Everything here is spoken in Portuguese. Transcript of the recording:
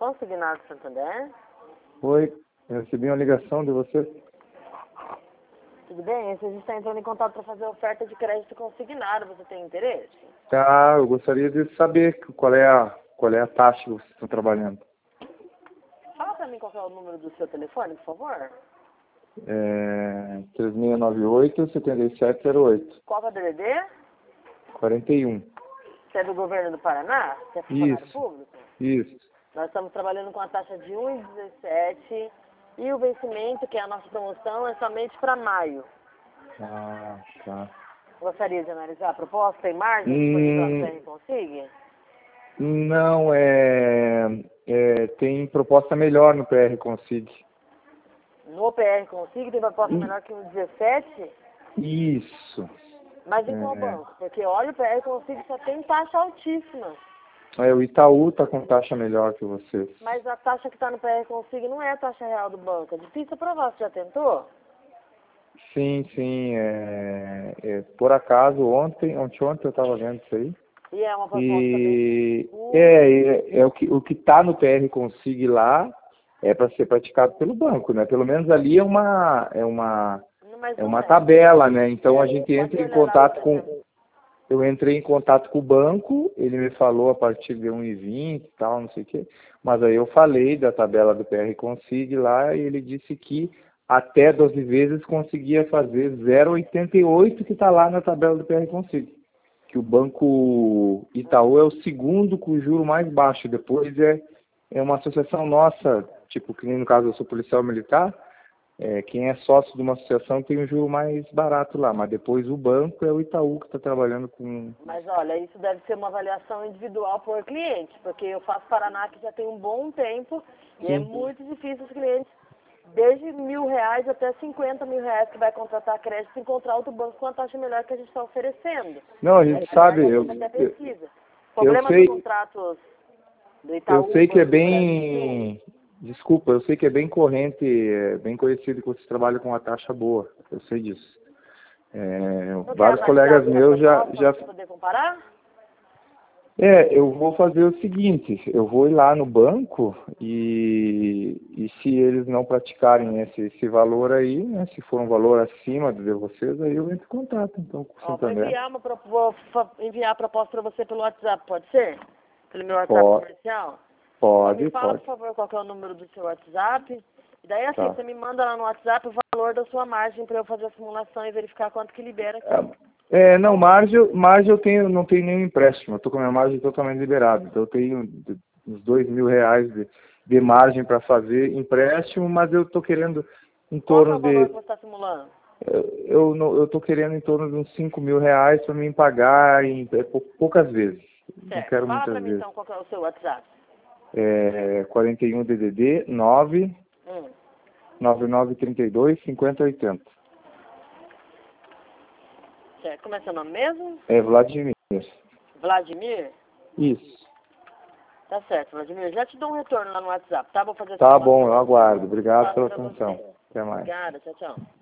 Consignado Santander. Oi, eu recebi uma ligação de você. Tudo bem? A gente está entrando em contato para fazer oferta de crédito consignado. Você tem interesse? Tá, eu gostaria de saber qual é a taxa que vocês estão trabalhando. Fala para mim qual é o número do seu telefone, por favor. 3698-7708. Qual é o DDD? 41. Você é do governo do Paraná? Você é funcionário público? Isso. Nós estamos trabalhando com a taxa de 1,17 e o vencimento, que é a nossa promoção, é somente para maio. Ah, tá. Gostaria de analisar a proposta? Tem margem disponível para quem consiga? Não, tem proposta melhor no PR Consig. No PR Consigo tem proposta menor que 1,17? Isso. Mas em qual banco? Porque olha, o PR Consigo só tem taxa altíssima. O Itaú está com taxa melhor que vocês. Mas a taxa que está no PR Consigo não é a taxa real do banco. É difícil aprovar. Você já tentou? Sim. Por acaso, ontem eu estava vendo isso aí. E é uma proposta E bem... o que está no PR Consig lá é para ser praticado pelo banco, né? Pelo menos ali é uma tabela, né? Então a gente entra em contato eu entrei em contato com o banco, ele me falou a partir de 1,20 e tal, não sei o quê, mas aí eu falei da tabela do PR Consig lá e ele disse que até 12 vezes conseguia fazer 0,88 que está lá na tabela do PR Consig. Que o Banco Itaú é o segundo com o juro mais baixo, depois é uma associação nossa, tipo, que nem no caso eu sou policial militar, quem é sócio de uma associação tem um juro mais barato lá, mas depois o banco é o Itaú que está trabalhando com... Mas olha, isso deve ser uma avaliação individual por cliente, porque eu faço Paraná aqui já tem um bom tempo e é muito difícil os clientes, desde R$1.000 até R$50.000 que vai contratar crédito, encontrar outro banco com a taxa melhor que a gente está oferecendo. Não, a gente sabe, O problema dos contratos do Itaú... Eu sei que é bem... Desculpa, eu sei que é bem corrente, bem conhecido que vocês trabalham com uma taxa boa. Eu sei disso. Vários colegas meus já... poder comparar? Eu vou fazer o seguinte, eu vou ir lá no banco e se eles não praticarem esse valor aí, né, se for um valor acima de vocês, aí eu entro em contato então com o Santander. Vou enviar a proposta para você pelo WhatsApp, pode ser? Pelo meu WhatsApp comercial? Me fala, por favor, qual é o número do seu WhatsApp. E daí, assim, você me manda lá no WhatsApp o valor da sua margem para eu fazer a simulação e verificar quanto que libera aqui. Não, margem eu não tenho nenhum empréstimo. Eu estou com a minha margem totalmente liberada. Então, eu tenho uns R$2.000 de margem para fazer empréstimo, mas eu estou querendo em torno Qual é o valor que você está simulando? Eu estou querendo em torno de uns R$5.000 para mim pagar em poucas vezes. Certo. Não quero Fala muitas para mim, vezes. então, qual é o seu WhatsApp. 41 DDD 9 9932 5080. Certo. Como é seu nome mesmo? Vladimir. Vladimir? Isso. Tá certo, Vladimir. Já te dou um retorno lá no WhatsApp, tá? Vou fazer Tá bom, eu aguardo. Obrigado pela atenção. Até mais. Obrigada, tchau.